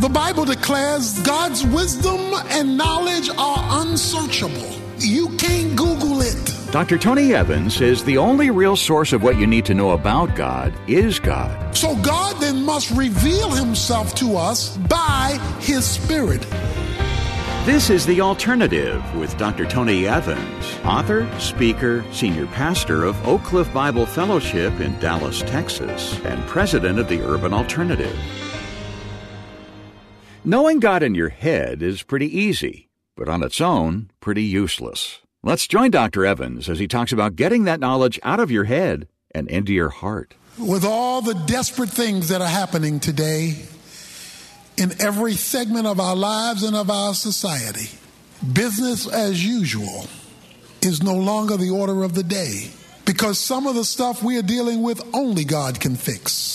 The Bible declares God's wisdom and knowledge are unsearchable. You can't Google it. Dr. Tony Evans says the only real source of what you need to know about God is God. So God then must reveal himself to us by his Spirit. This is The Alternative with Dr. Tony Evans, author, speaker, senior pastor of Oak Cliff Bible Fellowship in Dallas, Texas, and president of the Urban Alternative. Knowing God in your head is pretty easy, but on its own, pretty useless. Let's join Dr. Evans as he talks about getting that knowledge out of your head and into your heart. With all the desperate things that are happening today in every segment of our lives and of our society, business as usual is no longer the order of the day, because some of the stuff we are dealing with only God can fix.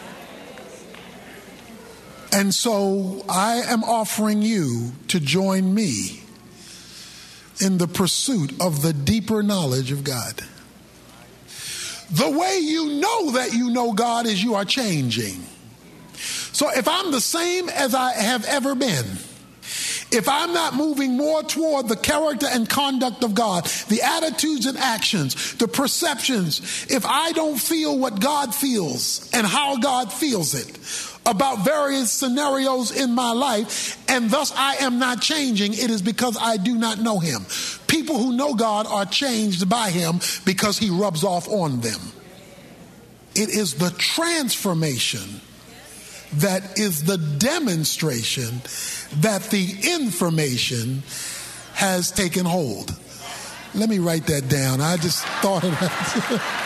And so I am offering you to join me in the pursuit of the deeper knowledge of God. The way you know that you know God is you are changing. So if I'm the same as I have ever been, if I'm not moving more toward the character and conduct of God, the attitudes and actions, the perceptions, if I don't feel what God feels and how God feels it about various scenarios in my life, and thus I am not changing, it is because I do not know him. People who know God are changed by him because he rubs off on them. It is the transformation that is the demonstration that the information has taken hold. Let me write that down. I just thought of that.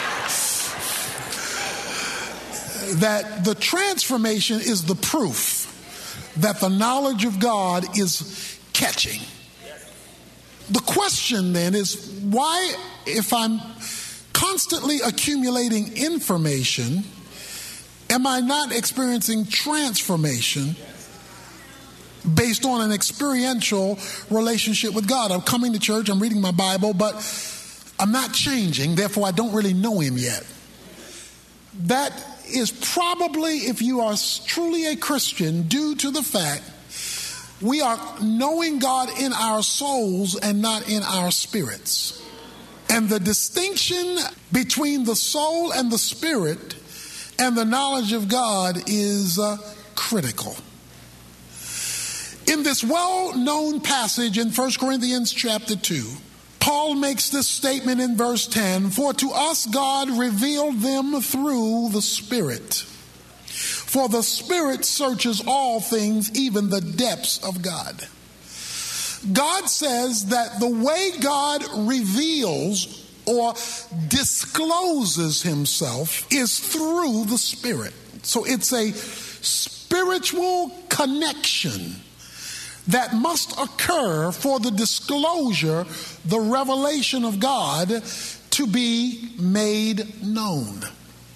That the transformation is the proof that the knowledge of God is catching. The question then is, why, if I'm constantly accumulating information, am I not experiencing transformation based on an experiential relationship with God? I'm coming to church, I'm reading my Bible, but I'm not changing, therefore I don't really know him yet. That is probably, if you are truly a Christian, due to the fact we are knowing God in our souls and not in our spirits. And the distinction between the soul and the spirit and the knowledge of God is critical. In this well-known passage in 1 Corinthians chapter 2, Paul makes this statement in verse 10, "For to us God revealed them through the Spirit. For the Spirit searches all things, even the depths of God." God says that the way God reveals or discloses himself is through the Spirit. So it's a spiritual connection that must occur for the disclosure, the revelation of God to be made known.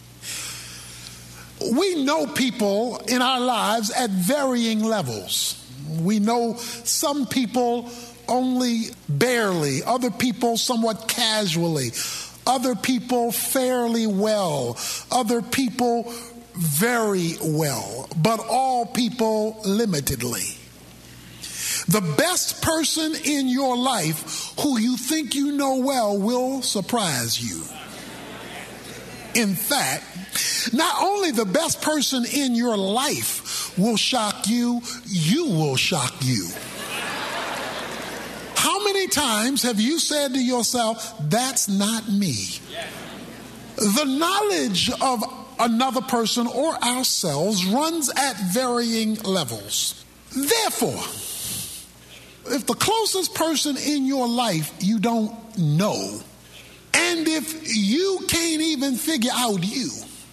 We know people in our lives at varying levels. We know some people only barely, other people somewhat casually, other people fairly well, other people very well, but all people limitedly. The best person in your life who you think you know well will surprise you. In fact, not only the best person in your life will shock you, you will shock you. How many times have you said to yourself, "That's not me"? The knowledge of another person or ourselves runs at varying levels. Therefore, if the closest person in your life you don't know, and if you can't even figure out you,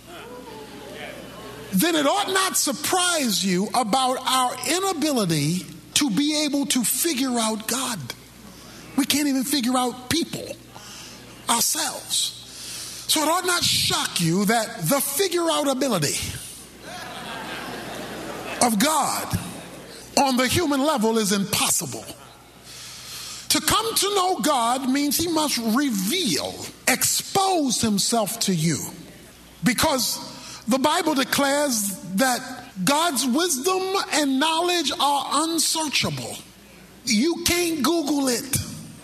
then it ought not surprise you about our inability to be able to figure out God. We can't even figure out people ourselves. So it ought not shock you that the figure out ability of God on the human level is impossible. To come to know God means he must reveal, expose himself to you. Because the Bible declares that God's wisdom and knowledge are unsearchable. You can't Google it.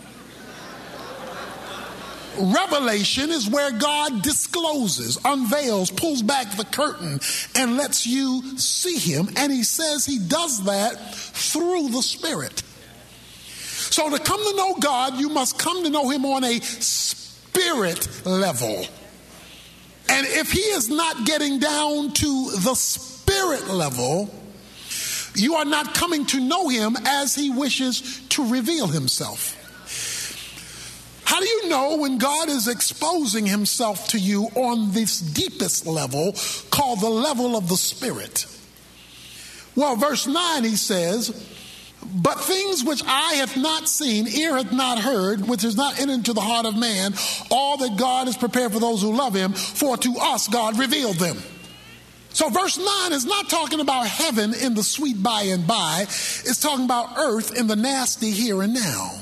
Revelation is where God discloses, unveils, pulls back the curtain, and lets you see him. And he says he does that through the Spirit. So to come to know God, you must come to know him on a spirit level. And if he is not getting down to the spirit level, you are not coming to know him as he wishes to reveal himself. How do you know when God is exposing himself to you on this deepest level called the level of the Spirit? Well, verse 9 he says, but things which eye hath not seen, ear hath not heard, which is not entered into the heart of man, all that God has prepared for those who love him, for to us God revealed them. So verse 9 is not talking about heaven in the sweet by and by. It's talking about earth in the nasty here and now.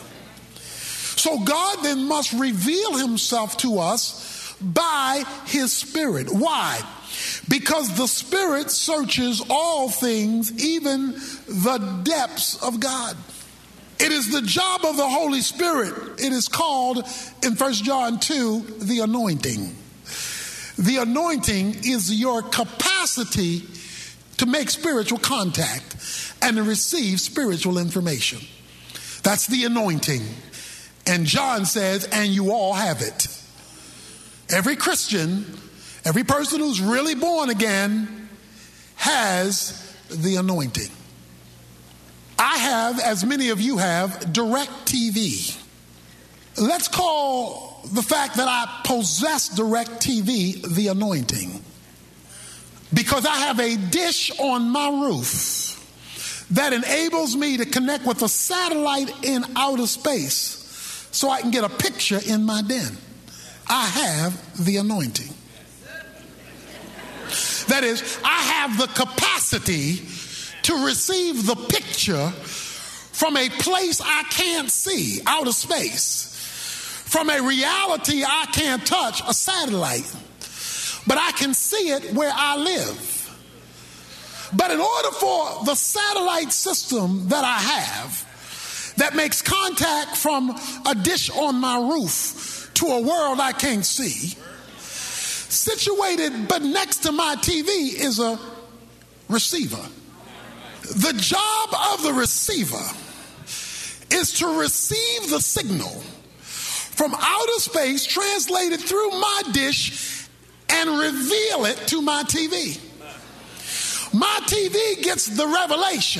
So God then must reveal himself to us by his Spirit. Why? Because the Spirit searches all things, even the depths of God. It is the job of the Holy Spirit. It is called in 1 John 2, the anointing. The anointing is your capacity to make spiritual contact and to receive spiritual information. That's the anointing. And John says, and you all have it. Every Christian, every person who's really born again has the anointing. I have, as many of you have, direct TV. Let's call the fact that I possess direct TV the anointing. Because I have a dish on my roof that enables me to connect with a satellite in outer space so I can get a picture in my den. I have the anointing. That is, I have the capacity to receive the picture from a place I can't see, outer space, from a reality I can't touch, a satellite, but I can see it where I live. But in order for the satellite system that I have, that makes contact from a dish on my roof to a world I can't see, situated but next to my TV is a receiver. The job of the receiver is to receive the signal from outer space, translated through my dish, and reveal it to my TV. My TV gets the revelation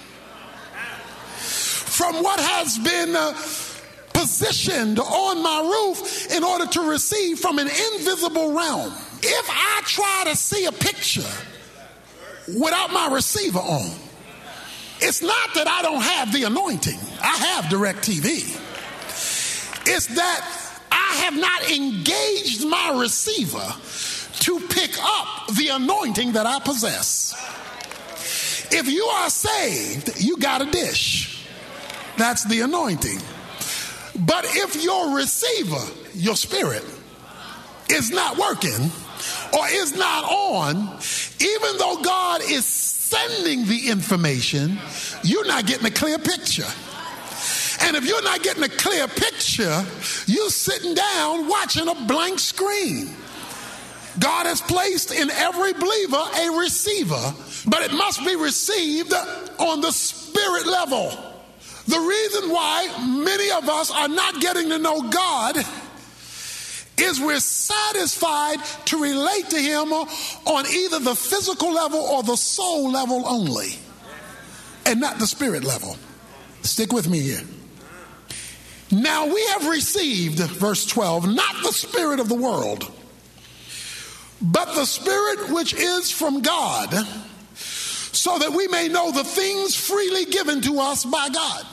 from what has been positioned on my roof in order to receive from an invisible realm. If I try to see a picture without my receiver on, it's not that I don't have the anointing. I have direct TV. It's that I have not engaged my receiver to pick up the anointing that I possess. If you are saved, you got a dish. That's the anointing. But if your receiver, your spirit, is not working or is not on, even though God is sending the information, you're not getting a clear picture. And if you're not getting a clear picture, you're sitting down watching a blank screen. God has placed in every believer a receiver, but it must be received on the spirit level. The reason why many of us are not getting to know God is we're satisfied to relate to him on either the physical level or the soul level only, and not the spirit level. Stick with me here. Now we have received, verse 12, not the spirit of the world, but the Spirit which is from God, so that we may know the things freely given to us by God.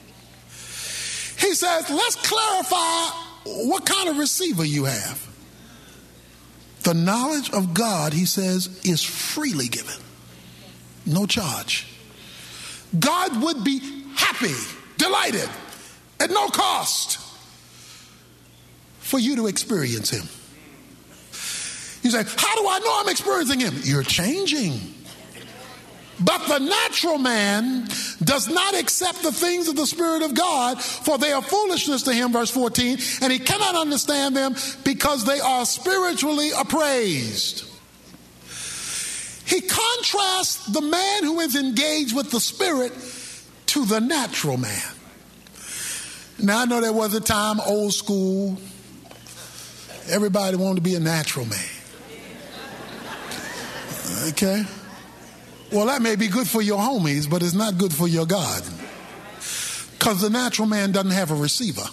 He says, let's clarify what kind of receiver you have. The knowledge of God, he says, is freely given. No charge. God would be happy, delighted, at no cost for you to experience him. You say, how do I know I'm experiencing him? You're changing. But the natural man does not accept the things of the Spirit of God, for they are foolishness to him, verse 14, and he cannot understand them because they are spiritually appraised. He contrasts the man who is engaged with the Spirit to the natural man. Now, I know there was a time, old school, everybody wanted to be a natural man. Okay? Well, that may be good for your homies, but it's not good for your God. Because the natural man doesn't have a receiver.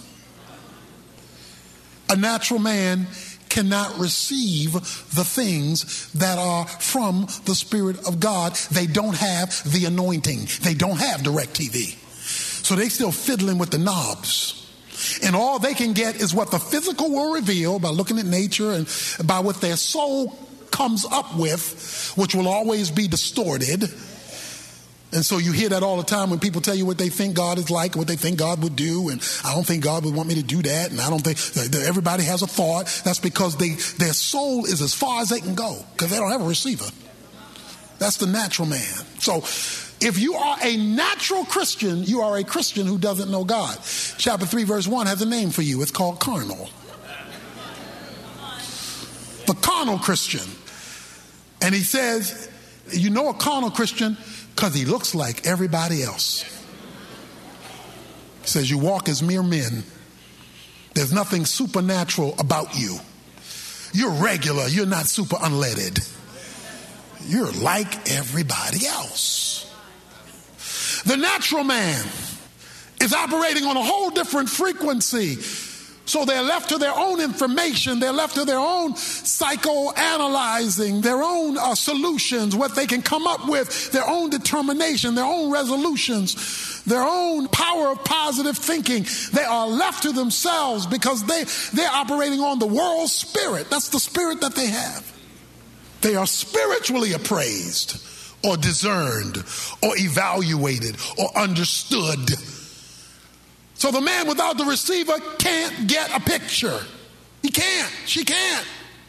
A natural man cannot receive the things that are from the Spirit of God. They don't have the anointing. They don't have DirecTV. So they still fiddling with the knobs. And all they can get is what the physical will reveal by looking at nature and by what their soul comes up with, which will always be distorted. And so you hear that all the time when people tell you what they think God is like, what they think God would do, and I don't think God would want me to do that, and I don't think everybody has a thought. That's because their soul is as far as they can go because they don't have a receiver. That's the natural man. So if you are a natural Christian, you are a Christian who doesn't know God. Chapter 3 verse 1 has a name for you. It's called carnal. The carnal Christian. And he says, you know a carnal Christian because he looks like everybody else. He says you walk as mere men. There's nothing supernatural about you. You're regular. You're not super unleaded. You're like everybody else. The natural man is operating on a whole different frequency. So they're left to their own information. They're left to their own psychoanalyzing, their own solutions, what they can come up with, their own determination, their own resolutions, their own power of positive thinking. They are left to themselves because they're operating on the world spirit. That's the spirit that they have. They are spiritually appraised or discerned or evaluated or understood. So the man without the receiver can't get a picture. He can't. She can't.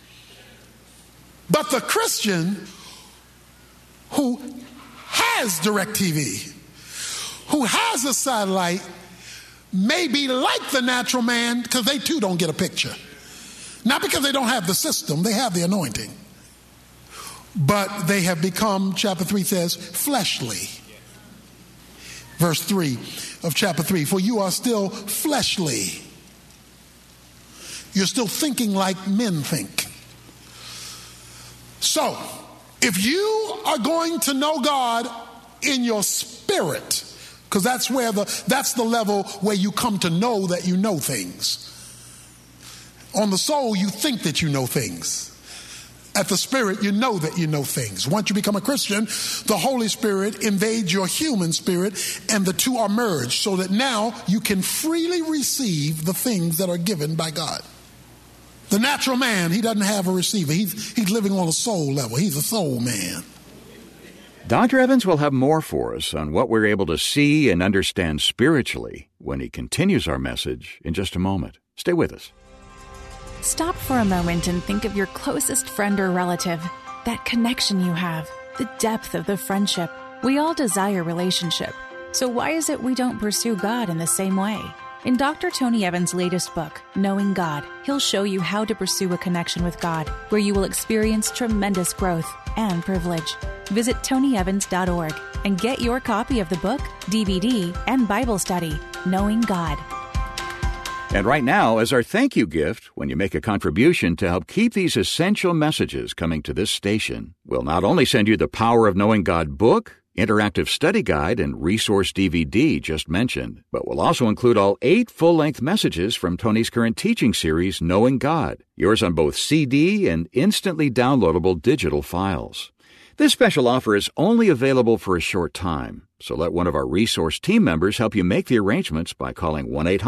But the Christian who has DirecTV, who has a satellite, may be like the natural man because they too don't get a picture. Not because they don't have the system, they have the anointing. But they have become, chapter 3 says, fleshly. Verse 3 of chapter 3, for you are still fleshly. You're still thinking like men think. So, if you are going to know God in your spirit, because that's the level where you come to know that you know things. On the soul, you think that you know things. At the Spirit, you know that you know things. Once you become a Christian, the Holy Spirit invades your human spirit, and the two are merged so that now you can freely receive the things that are given by God. The natural man, he doesn't have a receiver. He's living on a soul level. He's a soul man. Dr. Evans will have more for us on what we're able to see and understand spiritually when he continues our message in just a moment. Stay with us. Stop for a moment and think of your closest friend or relative, that connection you have, the depth of the friendship. We all desire relationship. So why is it we don't pursue God in the same way? In Dr. Tony Evans' latest book, Knowing God, he'll show you how to pursue a connection with God, where you will experience tremendous growth and privilege. Visit TonyEvans.org and get your copy of the book, DVD, and Bible study, Knowing God. And right now, as our thank you gift, when you make a contribution to help keep these essential messages coming to this station, we'll not only send you the Power of Knowing God book, interactive study guide, and resource DVD just mentioned, but we'll also include all 8 full-length messages from Tony's current teaching series, Knowing God, yours on both CD and instantly downloadable digital files. This special offer is only available for a short time, so let one of our resource team members help you make the arrangements by calling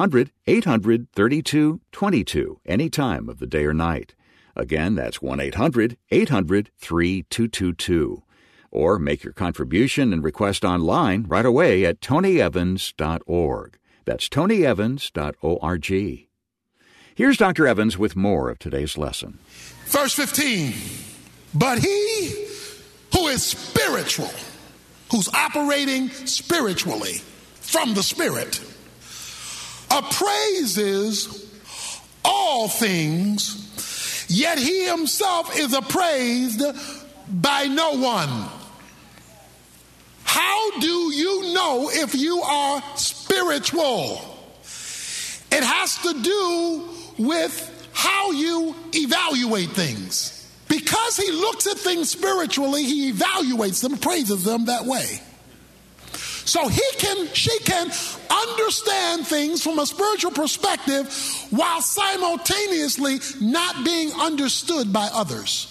1-800-800-3222 any time of the day or night. Again, that's 1-800-800-3222. Or make your contribution and request online right away at tonyevans.org. That's tonyevans.org. Here's Dr. Evans with more of today's lesson. Verse 15, but he who is spiritual, who's operating spiritually from the Spirit, appraises all things, yet he himself is appraised by no one. How do you know if you are spiritual? It has to do with how you evaluate things. Because he looks at things spiritually, he evaluates them, praises them that way. So she can understand things from a spiritual perspective while simultaneously not being understood by others.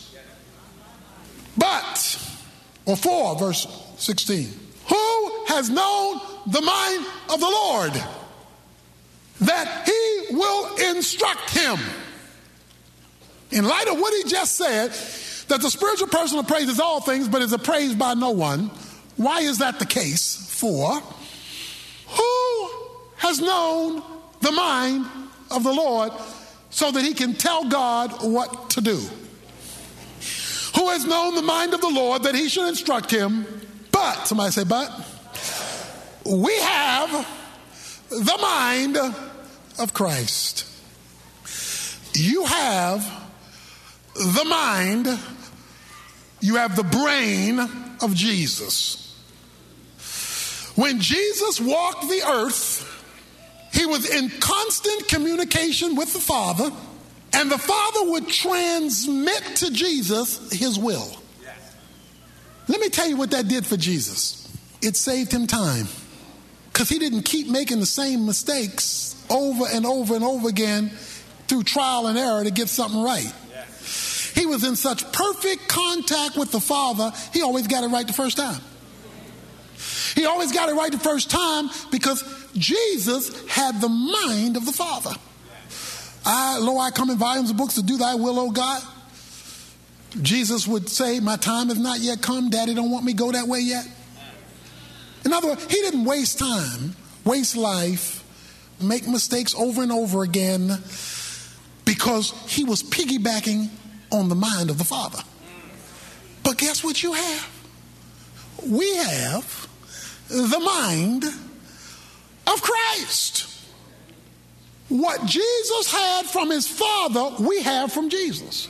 But, or 4, verse 16, who has known the mind of the Lord, that he will instruct him? In light of what he just said, that the spiritual person appraises all things but is appraised by no one, why is that the case? 4, who has known the mind of the Lord so that he can tell God what to do? Who has known the mind of the Lord that he should instruct him? But, somebody say but, we have the mind of Christ. You have the mind, you have the brain of Jesus. When Jesus walked the earth, he was in constant communication with the Father, and the Father would transmit to Jesus his will. Let me tell you what that did for Jesus. It saved him time, because he didn't keep making the same mistakes over and over and over again through trial and error to get something right. He was in such perfect contact with the Father, he always got it right the first time. He always got it right the first time because Jesus had the mind of the Father. Lo, I come in volumes of books to do thy will, O God. Jesus would say, my time has not yet come. Daddy don't want me to go that way yet. In other words, he didn't waste time, waste life, make mistakes over and over again because he was piggybacking on the mind of the Father. But guess what you have? We have the mind of Christ. What Jesus had from his Father, we have from Jesus.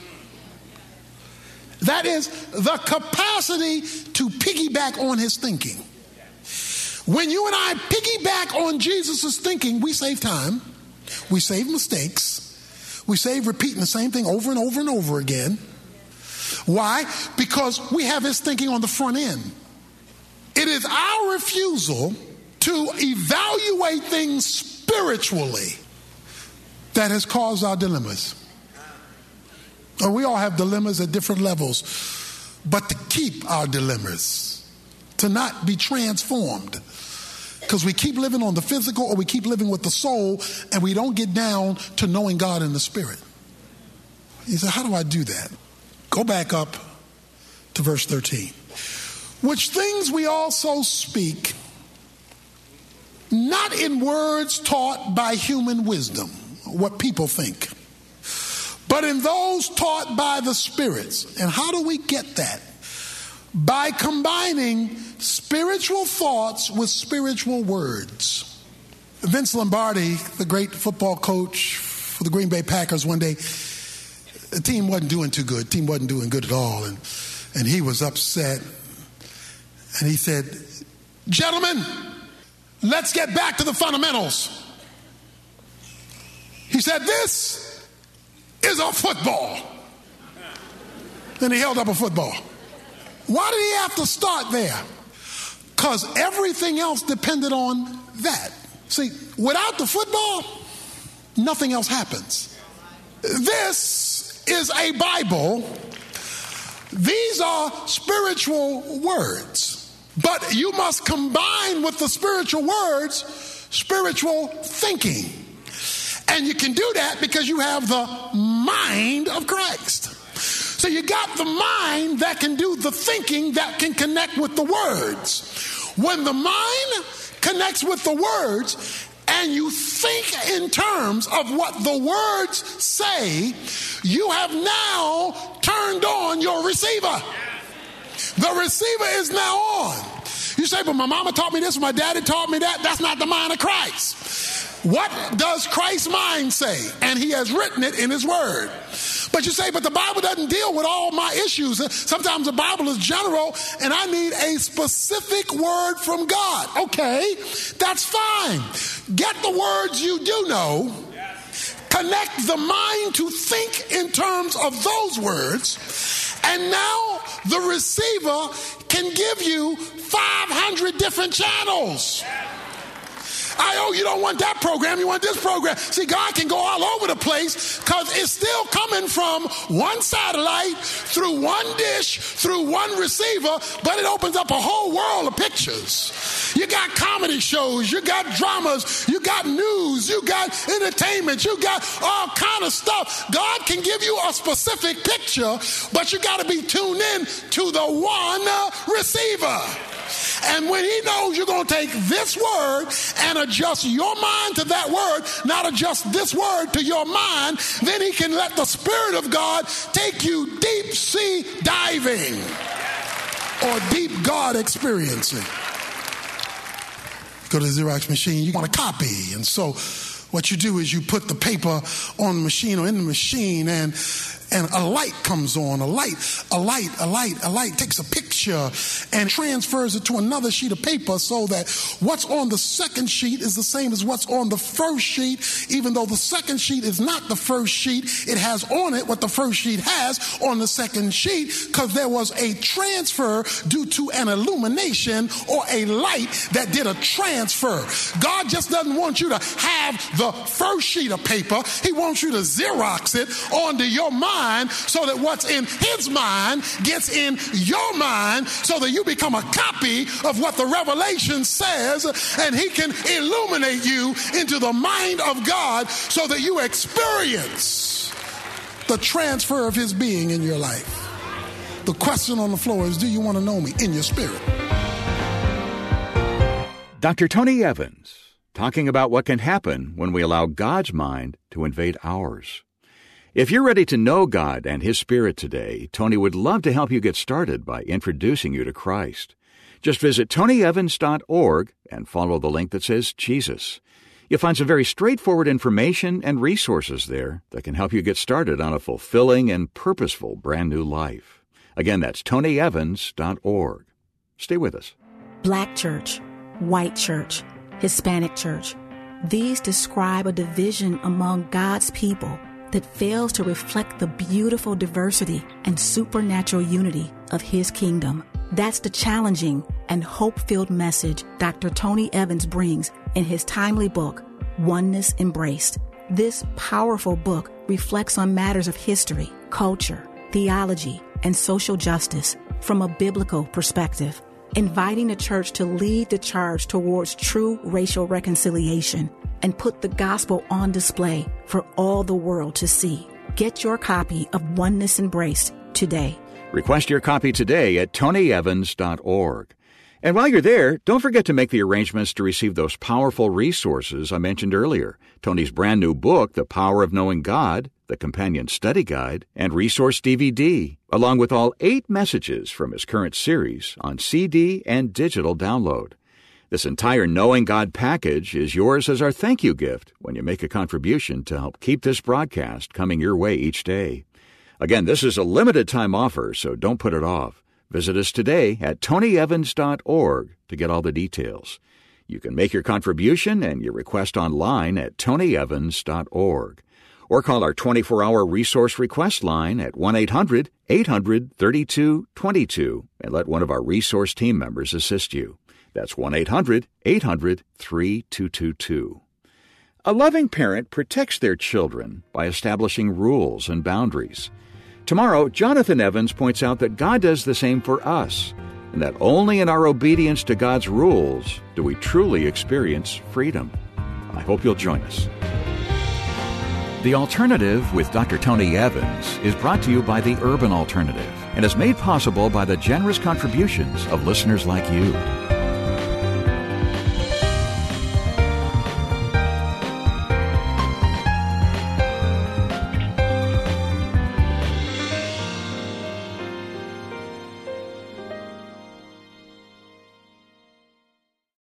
That is the capacity to piggyback on his thinking. When you and I piggyback on Jesus' thinking, we save time, we save mistakes, we save repeating the same thing over and over and over again. Why? Because we have his thinking on the front end. It is our refusal to evaluate things spiritually that has caused our dilemmas. And we all have dilemmas at different levels, but to keep our dilemmas, to not be transformed, because we keep living on the physical or we keep living with the soul and we don't get down to knowing God in the Spirit. You say, how do I do that? Go back up to verse 13. Which things we also speak, not in words taught by human wisdom, what people think, but in those taught by the spirits. And how do we get that? By combining spiritual thoughts with spiritual words. Vince Lombardi, the great football coach for the Green Bay Packers, one day, the team wasn't doing too good. The team wasn't doing good at all. And he was upset. And he said, gentlemen, let's get back to the fundamentals. He said, this is a football. Then he held up a football. Why did he have to start there? Because everything else depended on that. See, without the football, nothing else happens. This is a Bible. These are spiritual words. But you must combine with the spiritual words, spiritual thinking. And you can do that because you have the mind of Christ. So you got the mind that can do the thinking that can connect with the words. When the mind connects with the words and you think in terms of what the words say, you have now turned on your receiver. The receiver is now on. You say, but my mama taught me this, my daddy taught me that. That's not the mind of Christ. What does Christ's mind say? And he has written it in his word. But you say, but the Bible doesn't deal with all my issues. Sometimes the Bible is general and I need a specific word from God. Okay, that's fine. Get the words you do know. Connect the mind to think in terms of those words. And now the receiver can give you 500 different channels. You don't want that program, you want this program. See, God can go all over the place because it's still coming from one satellite, through one dish, through one receiver, but it opens up a whole world of pictures. You got comedy shows, you got dramas, you got news, you got entertainment, you got all kind of stuff. God can give you a specific picture, but you got to be tuned in to the one receiver. And when he knows you're going to take this word and adjust your mind to that word, not adjust this word to your mind, then he can let the Spirit of God take you deep sea diving or deep God experiencing. Go to the Xerox machine, you want a copy. And so what you do is you put the paper on the machine or in the machine, and a light comes on. A light takes a picture and transfers it to another sheet of paper so that what's on the second sheet is the same as what's on the first sheet. Even though the second sheet is not the first sheet, it has on it what the first sheet has on the second sheet because there was a transfer due to an illumination or a light that did a transfer. God just doesn't want you to have the first sheet of paper. He wants you to Xerox it onto your mind so that what's in his mind gets in your mind so that you become a copy of what the revelation says, and he can illuminate you into the mind of God so that you experience the transfer of his being in your life. The question on the floor is, do you want to know me in your spirit? Dr. Tony Evans, talking about what can happen when we allow God's mind to invade ours. If you're ready to know God and His Spirit today, Tony would love to help you get started by introducing you to Christ. Just visit tonyevans.org and follow the link that says Jesus. You'll find some very straightforward information and resources there that can help you get started on a fulfilling and purposeful brand new life. Again, that's tonyevans.org. Stay with us. Black church, white church, Hispanic church. These describe a division among God's people that fails to reflect the beautiful diversity and supernatural unity of His kingdom. That's the challenging and hope-filled message Dr. Tony Evans brings in his timely book, Oneness Embraced. This powerful book reflects on matters of history, culture, theology, and social justice from a biblical perspective, inviting the church to lead the charge towards true racial reconciliation and put the gospel on display for all the world to see. Get your copy of Oneness Embraced today. Request your copy today at tonyevans.org. And while you're there, don't forget to make the arrangements to receive those powerful resources I mentioned earlier. Tony's brand new book, The Power of Knowing God, the companion study guide, and resource DVD, along with all 8 messages from his current series on CD and digital download. This entire Knowing God package is yours as our thank you gift when you make a contribution to help keep this broadcast coming your way each day. Again, this is a limited time offer, so don't put it off. Visit us today at tonyevans.org to get all the details. You can make your contribution and your request online at tonyevans.org. Or call our 24-hour resource request line at 1-800-800-3222 and let one of our resource team members assist you. That's 1-800-800-3222. A loving parent protects their children by establishing rules and boundaries. Tomorrow, Jonathan Evans points out that God does the same for us, and that only in our obedience to God's rules do we truly experience freedom. I hope you'll join us. The Alternative with Dr. Tony Evans is brought to you by the Urban Alternative and is made possible by the generous contributions of listeners like you.